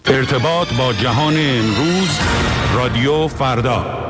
ارتباط با جهان امروز، رادیو فردا.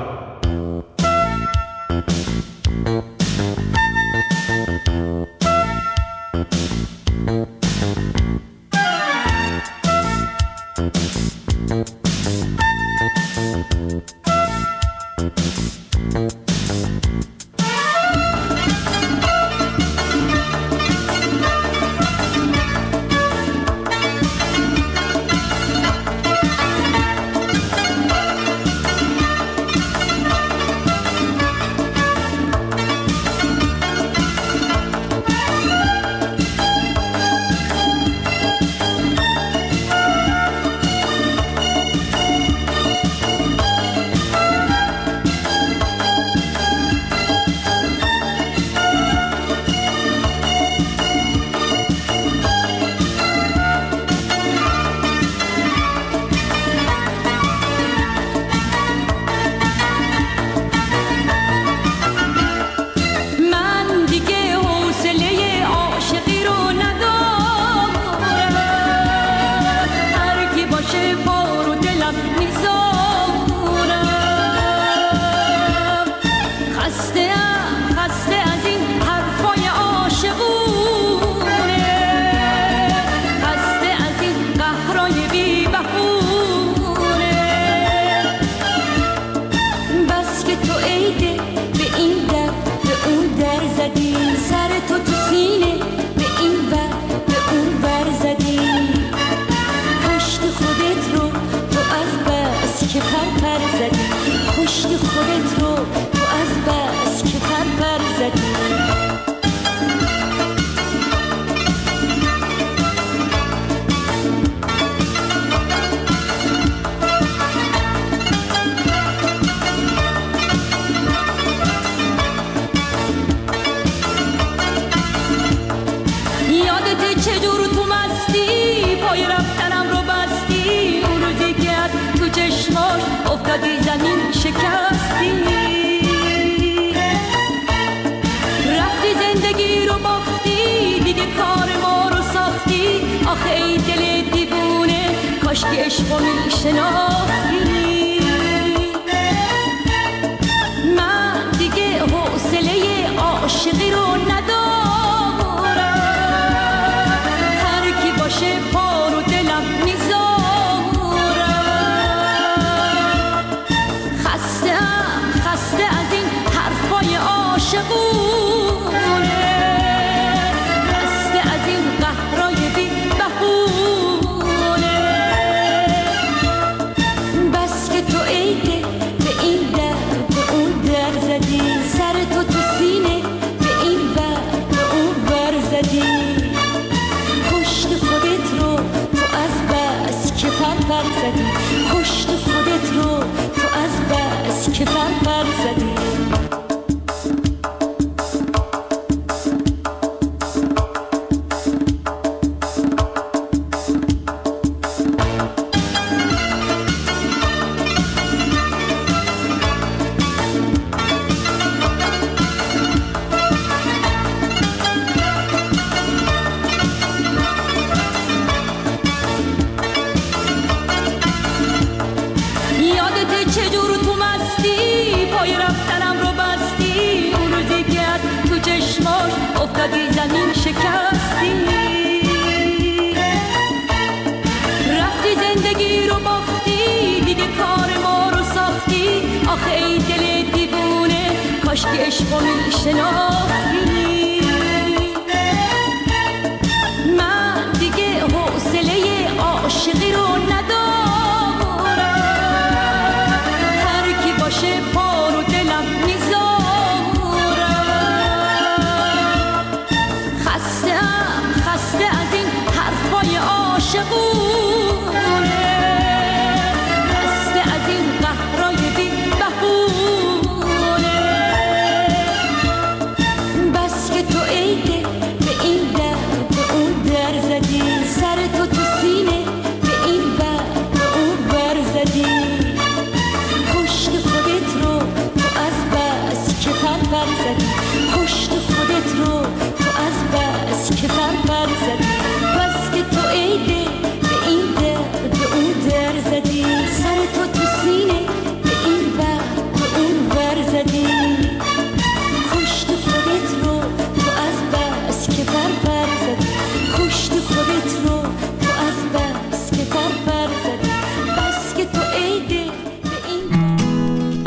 کشت خودت رو تو از بس که پر زدی، بس که تو عیده به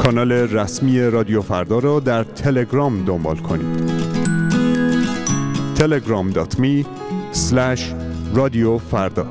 کانال رسمی رادیو فردا را در تلگرام دنبال کنید. telegram.me/رادیوفردا.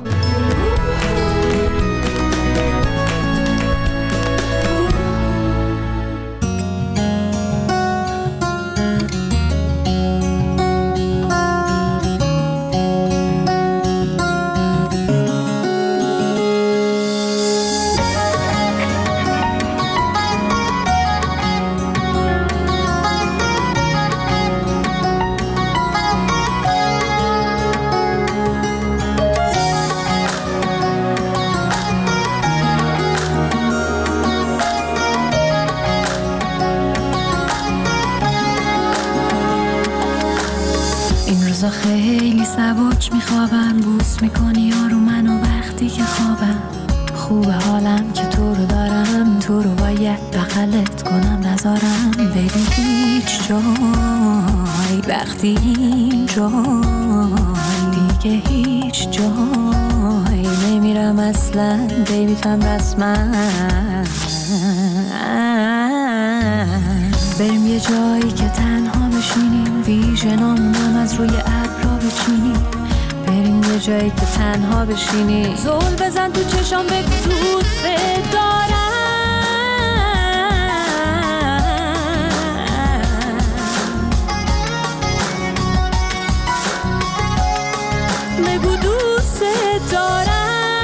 خیلی سبک میخوابم، بوس میکنی یارو منو وقتی که خوابم. خوبه حالم که تو رو دارم، تو رو باید بغلت کنم نذارم بیبی هیچ جای، وقتی این جای دیگه هیچ جای نمیرم اصلا بیبی تم رسما. بریم یه جایی که تنها بشینیم، ویژنامونم از روی ابرا بچینیم. بریم یه جایی که تنها بشینیم، زل بزن تو چشام بگو دوست دارم، بگو دوست دارم،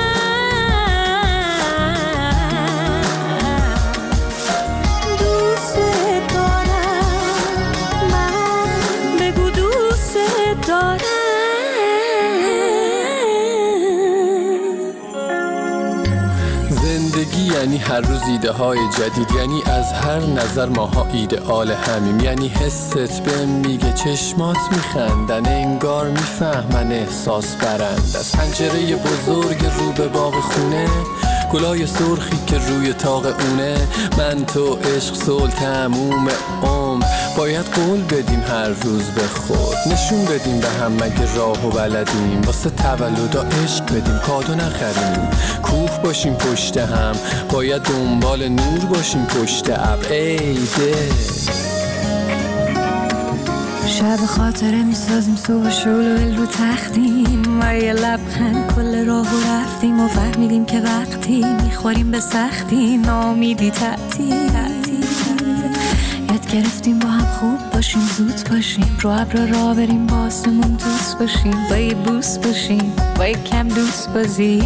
یعنی هر روز ایده های جدید، یعنی از هر نظر ماها ایدئال همیم، یعنی حست بهم میگه چشمات میخندن، انگار میفهمن احساس برند. از پنجره بزرگ رو به باغ خونه، گلای سرخی که روی طاق اونه، من تو عشق صلح تموم عمر، باید قول بدیم هر روز به خود، نشون بدیم به هم مگه راهو بلدیم، واسه تولدا عشق بدیم کادو نخریم، کوه باشیم پشت هم، باید دنبال نور باشیم پشت ابر. ای ده شب خاطره میسازیم، صبح شلوغ رو تختیم و یه لبخند کل راهو رفتیم و فهمیدیم که وقتی میخوریم به سختی نامیدی تعطیل. یاد گرفتیم با هم خوب باشیم، زود باشیم، رو ابر را بریم، با آسمون دوست باشیم، با یه بوس باشیم، با یه کم دوست بازی.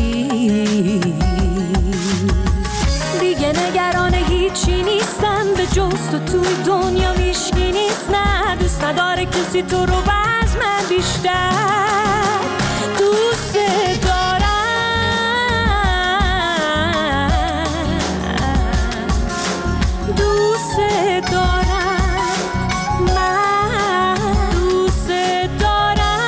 دیگه نگران هیچی نیستم به جز تو، توی دنیا هیچکی نیست، نه دوست نداره کسی تو رو باز من بیشتر دوست دارم، دوست دارم، من دوست دارم،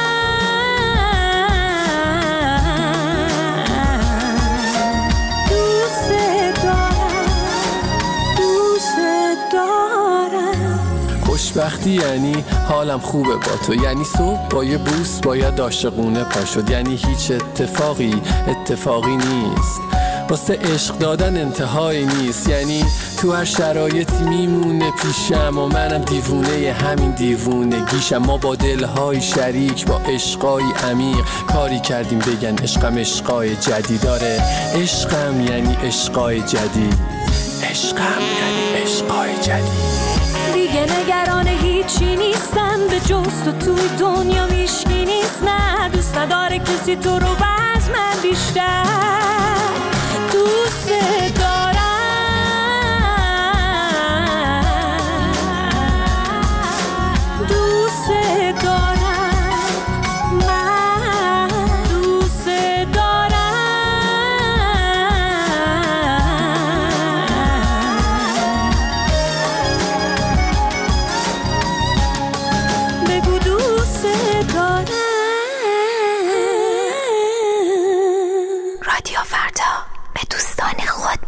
دوست دارم، دوست دارم. خوشبختی یعنی حالم خوبه با تو، یعنی صبح با یه بوس باید عاشقونه پا شد، یعنی هیچ اتفاقی نیست، واسه عشق دادن انتهایی نیست، یعنی تو هر شرایطی میمونه پیشم و منم دیوونه همین دیوونگیشم. ما با دلهای شریک، با عشقای عمیق کاری کردیم بگن عشقم عشقای جدید داره، عشقم یعنی عشقای جدید، عشقم یعنی عشقای جدید. دیگه نگران هیچی نیستم به جز تو، توی دنیا هیچکی نیست، نه دوست نداره کسی تو رو باز من بیشتر دوست دارم، دوست دارم، من دوست دارم، بگو دوست دارم. رادیو فردا به دوستان خود